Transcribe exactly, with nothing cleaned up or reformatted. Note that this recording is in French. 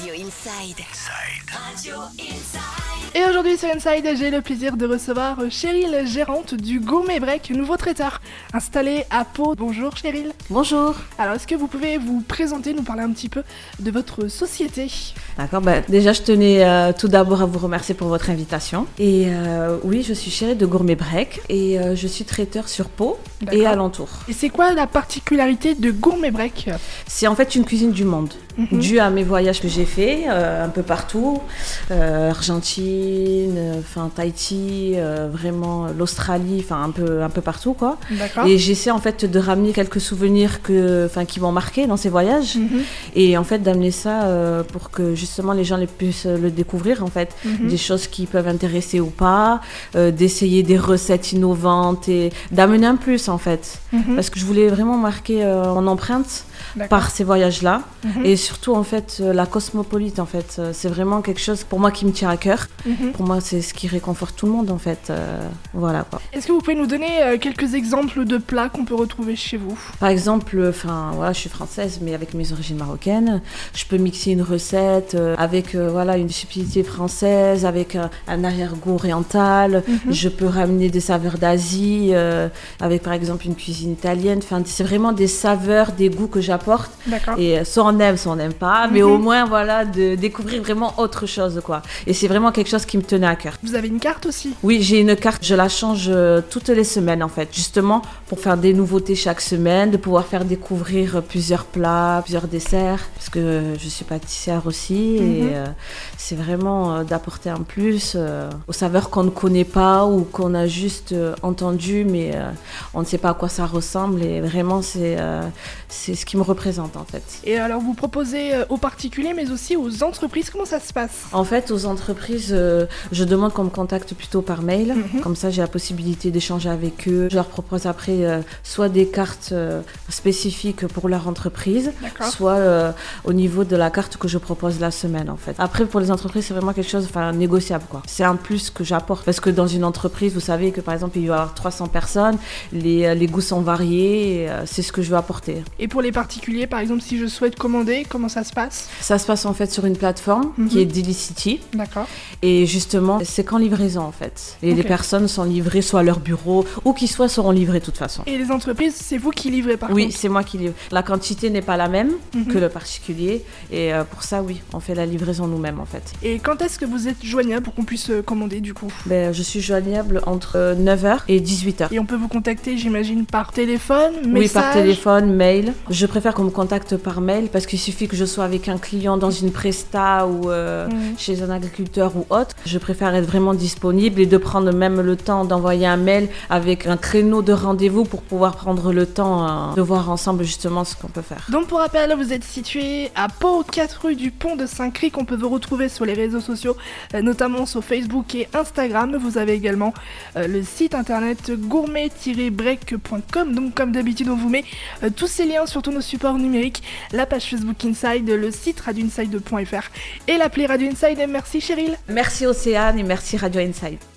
Radio Inside. Inside. Radio Inside. Et aujourd'hui sur Inside, j'ai le plaisir de recevoir Cheryl, gérante du Gourmet Break, nouveau traiteur installé à Pau. Bonjour Cheryl. Bonjour. Alors est-ce que vous pouvez vous présenter, nous parler un petit peu de votre société? D'accord, bah, déjà je tenais euh, tout d'abord à vous remercier pour votre invitation. Et euh, oui, je suis Cheryl de Gourmet Break et euh, je suis traiteur sur Pau D'accord. et alentour. Et c'est quoi la particularité de Gourmet Break? C'est en fait une cuisine du monde, mm-hmm. due à mes voyages que j'ai faits euh, un peu partout, euh, Argentine, enfin Tahiti, euh, vraiment l'Australie, enfin un peu un peu partout quoi. D'accord. Et j'essaie en fait de ramener quelques souvenirs que, enfin qui m'ont marqué dans ces voyages, mm-hmm. et en fait d'amener ça euh, pour que justement les gens les puissent le découvrir en fait, mm-hmm. des choses qui peuvent intéresser ou pas, euh, d'essayer des recettes innovantes et d'amener un plus en fait, mm-hmm. parce que je voulais vraiment marquer euh, mon empreinte. D'accord. Par ces voyages-là, mm-hmm. et surtout en fait euh, la cosmopolite en fait, euh, c'est vraiment quelque chose pour moi qui me tient à cœur. Mm-hmm. Pour moi c'est ce qui réconforte tout le monde en fait, euh, voilà quoi. Est-ce que vous pouvez nous donner euh, quelques exemples de plats qu'on peut retrouver chez vous? Par exemple, enfin voilà, je suis française mais avec mes origines marocaines, je peux mixer une recette euh, avec euh, voilà une subtilité française, avec euh, un arrière-goût oriental. Mm-hmm. Je peux ramener des saveurs d'Asie euh, avec par exemple une cuisine italienne. Enfin c'est vraiment des saveurs, des goûts que j'apporte. D'accord. Et soit on aime, soit on n'aime pas, mais mm-hmm. au moins voilà de découvrir vraiment autre chose quoi. Et c'est vraiment quelque chose qui me tenait à cœur. Vous avez une carte aussi? Oui, j'ai une carte, je la change euh, toutes les semaines en fait, justement pour faire des nouveautés chaque semaine, de pouvoir faire découvrir plusieurs plats, plusieurs desserts, parce que je suis pâtissière aussi, mm-hmm. et euh, c'est vraiment euh, d'apporter un plus euh, aux saveurs qu'on ne connaît pas ou qu'on a juste euh, entendu, mais euh, on ne sait pas à quoi ça ressemble, et vraiment c'est euh, c'est ce qui me représente en fait. Et alors vous proposez aux particuliers mais aussi aux entreprises, comment ça se passe? En fait aux entreprises, euh, je demande qu'on me contacte plutôt par mail, mm-hmm. comme ça j'ai la possibilité d'échanger avec eux. Je leur propose après euh, soit des cartes euh, spécifiques pour leur entreprise, D'accord. soit euh, au niveau de la carte que je propose la semaine en fait. Après pour les entreprises c'est vraiment quelque chose enfin, négociable quoi. C'est un plus que j'apporte parce que dans une entreprise vous savez que par exemple il va y avoir trois cents personnes, les, les goûts sont variés, et, euh, c'est ce que je veux apporter. Et pour les particuliers, par exemple, si je souhaite commander, comment ça se passe? Ça se passe en fait sur une plateforme mm-hmm. qui est Delicity. D'accord. Et justement, c'est qu'en livraison en fait. Et okay. les personnes sont livrées soit à leur bureau ou qui soit seront livrées de toute façon. Et les entreprises, c'est vous qui livrez par Oui, contre? c'est moi qui livre. La quantité n'est pas la même mm-hmm. que le particulier. Et euh, pour ça, oui, on fait la livraison nous-mêmes en fait. Et quand est-ce que vous êtes joignable pour qu'on puisse euh, commander du coup? Ben, je suis joignable entre euh, neuf heures et dix-huit heures. Et on peut vous contacter, j'imagine, par téléphone, message? Oui, par téléphone, mail. Je préfère qu'on me contacte par mail parce qu'il suffit que je sois avec un client dans une presta ou euh, mmh. chez un agriculteur ou autre. Je préfère être vraiment disponible et de prendre même le temps d'envoyer un mail avec un créneau de rendez-vous pour pouvoir prendre le temps euh, de voir ensemble justement ce qu'on peut faire. Donc pour rappel, vous êtes situé à Pau, quatre rue du Pont de Saint-Cric. On peut vous retrouver sur les réseaux sociaux, euh, notamment sur Facebook et Instagram. Vous avez également euh, le site internet gourmet tiret break point com. Donc comme d'habitude, on vous met euh, tous ces liens sur tous nos supports numériques, la page Facebook Inside, le site radio inside point f r et l'appli Radio Inside. Merci Cheryl. Merci Océane et merci Radio Inside.